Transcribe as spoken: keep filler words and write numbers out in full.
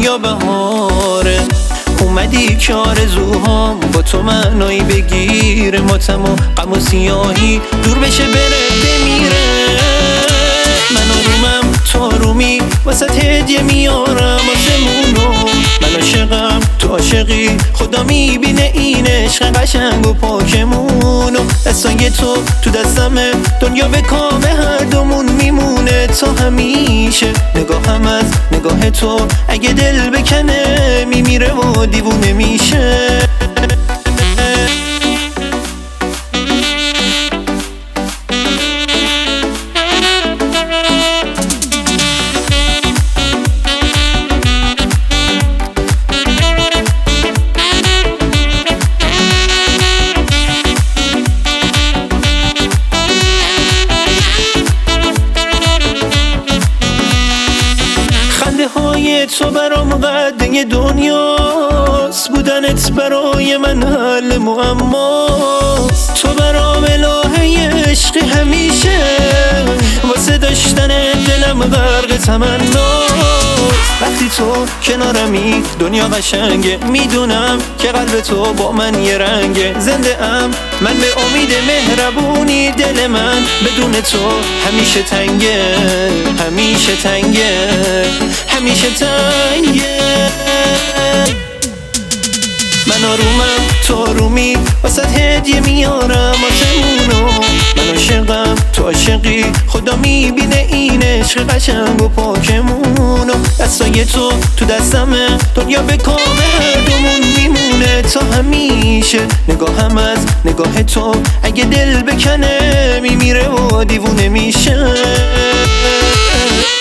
یا بهاره، اومدی که آرزوهام با تو معنایی بگیره، ماتم و غم و سیاهی دور بشه بره بمیره. من آرومم تو آرومی واسه هدیه میارم آسمونو، من عاشقم تو عاشقی، خدا میبینه این عشق قشنگ و پاکمونو. دستای تو تو دستمه، دنیا به کام هر دومون میمونه تا همیشه. نگاهم از نگاه تو اگه دل بکنه میمیره و دیوونه میشه. های تو برام قدر دنیاست، بودنت برای من حل معماست. تو برام الهه عشقی همیشه، واسه داشتن دلم غرق تمناست. وقتی تو کنارمی دنیا قشنگه، میدونم که قلب تو با من یه رنگه. زنده ام من به امید مهربونی، دل من بدون تو همیشه تنگه، همیشه تنگه، همیشه تنگه. من آرومم تو آرومی واسه هدیه میارم آسمونو، من عاشقم تو عاشقی، خدا میبینه این عشق قشنگ و پاکمونو. دستای تو تو دستمه، دنیا به کام هر دومون میمونه تا همیشه. نگاهم از نگاه تو اگه دل بکنه میمیره و دیوونه میشه.